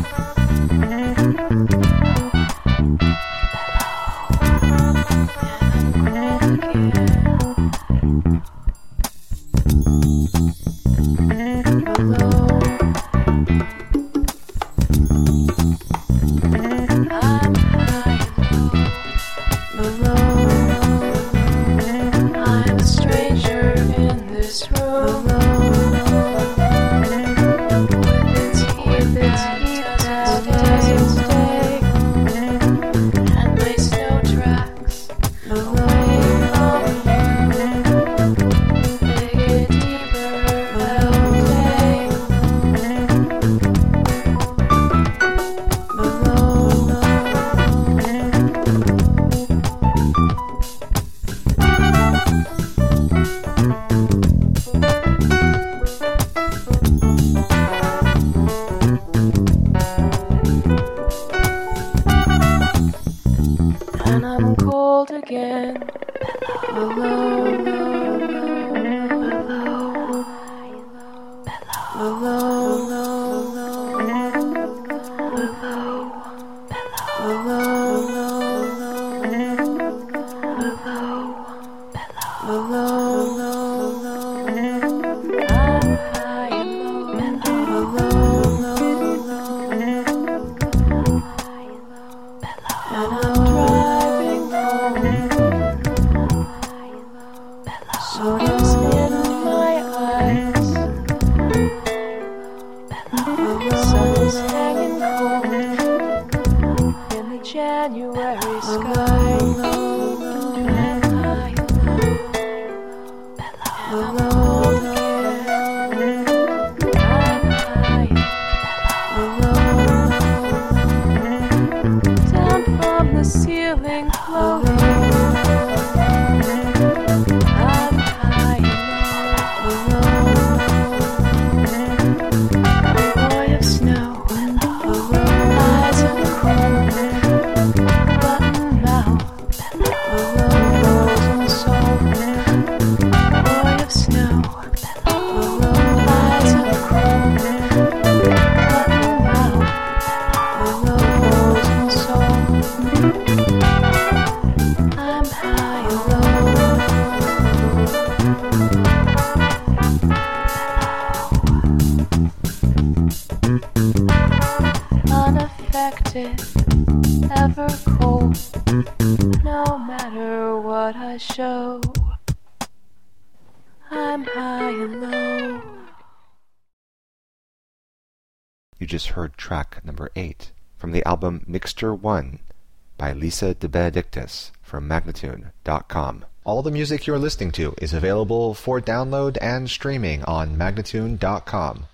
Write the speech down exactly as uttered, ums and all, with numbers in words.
Ever cold, no matter what I show, I'm high and low. You just heard track number eight from the album Mixture One by Lisa De Benedictis from Magnatune dot com. All the music you're listening to is available for download and streaming on Magnatune dot com.